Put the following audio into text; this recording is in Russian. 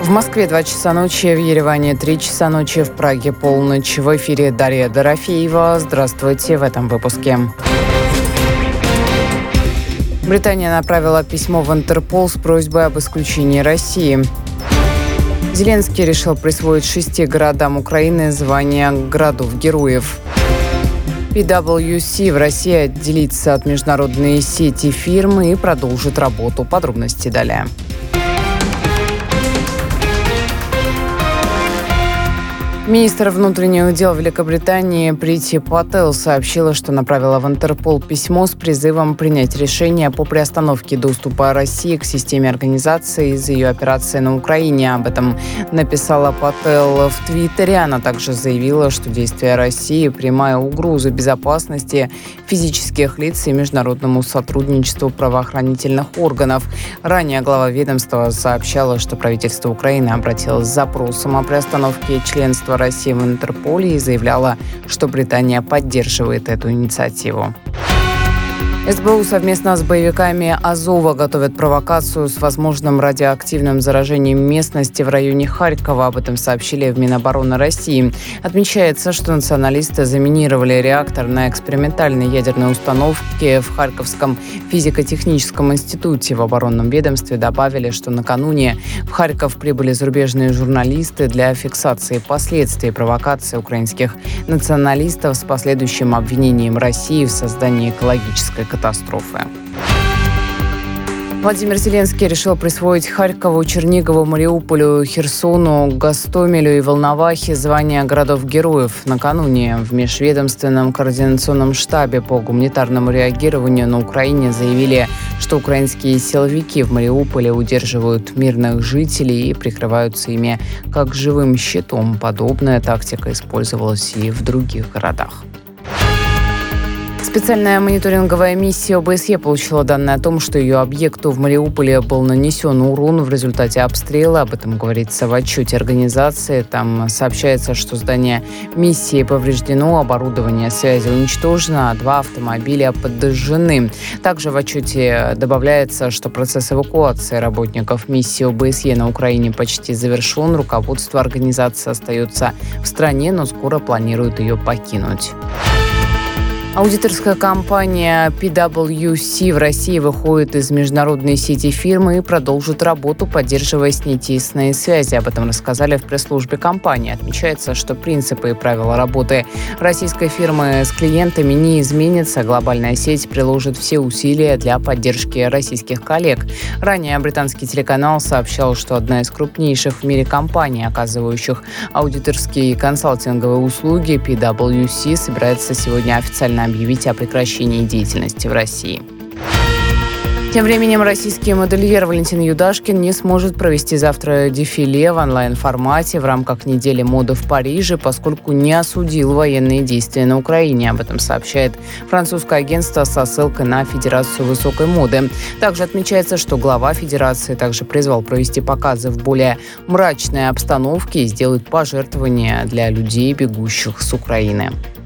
В Москве 2 часа ночи, в Ереване 3 часа ночи, в Праге полночь. В эфире Дарья Дорофеева. Здравствуйте в этом выпуске. Британия направила письмо в Интерпол с просьбой об исключении России. Зеленский решил присвоить 6 городам Украины звание городов-героев. PwC в России отделится от международной сети фирм и продолжит работу. Подробности далее. Министр внутренних дел Великобритании Прити Паттел сообщила, что направила в Интерпол письмо с призывом принять решение по приостановке доступа России к системе организации из-за ее операции на Украине. Об этом написала Паттел в Твиттере. Она также заявила, что действия России – прямая угроза безопасности физических лиц и международному сотрудничеству правоохранительных органов. Ранее глава ведомства сообщала, что правительство Украины обратилось с запросом о приостановке членства России в Интерполе и заявляла, что Британия поддерживает эту инициативу. СБУ совместно с боевиками Азова готовят провокацию с возможным радиоактивным заражением местности в районе Харькова. Об этом сообщили в Минобороны России. Отмечается, что националисты заминировали реактор на экспериментальной ядерной установке в Харьковском физико-техническом институте. В оборонном ведомстве добавили, что накануне в Харьков прибыли зарубежные журналисты для фиксации последствий провокации украинских националистов с последующим обвинением России в создании экологической катастрофы. Владимир Зеленский решил присвоить Харькову, Чернигову, Мариуполю, Херсону, Гостомелю и Волновахе звания городов-героев. Накануне в межведомственном координационном штабе по гуманитарному реагированию на Украине заявили, что украинские силовики в Мариуполе удерживают мирных жителей и прикрываются ими как живым щитом. Подобная тактика использовалась и в других городах. Специальная мониторинговая миссия ОБСЕ получила данные о том, что ее объекту в Мариуполе был нанесен урон в результате обстрела. Об этом говорится в отчете организации. Там сообщается, что здание миссии повреждено, оборудование связи уничтожено, а 2 автомобиля подожжены. Также в отчете добавляется, что процесс эвакуации работников миссии ОБСЕ на Украине почти завершен. Руководство организации остается в стране, но скоро планирует ее покинуть. Аудиторская компания PwC в России выходит из международной сети фирмы и продолжит работу, поддерживая с ней тесные связи. Об этом рассказали в пресс-службе компании. Отмечается, что принципы и правила работы российской фирмы с клиентами не изменятся. Глобальная сеть приложит все усилия для поддержки российских коллег. Ранее британский телеканал сообщал, что одна из крупнейших в мире компаний, оказывающих аудиторские и консалтинговые услуги, PwC, собирается сегодня официально объявить о прекращении деятельности в России. Тем временем российский модельер Валентин Юдашкин не сможет провести завтра дефиле в онлайн-формате в рамках недели моды в Париже, поскольку не осудил военные действия на Украине. Об этом сообщает французское агентство со ссылкой на Федерацию высокой моды. Также отмечается, что глава Федерации также призвал провести показы в более мрачной обстановке и сделать пожертвования для людей, бегущих с Украины.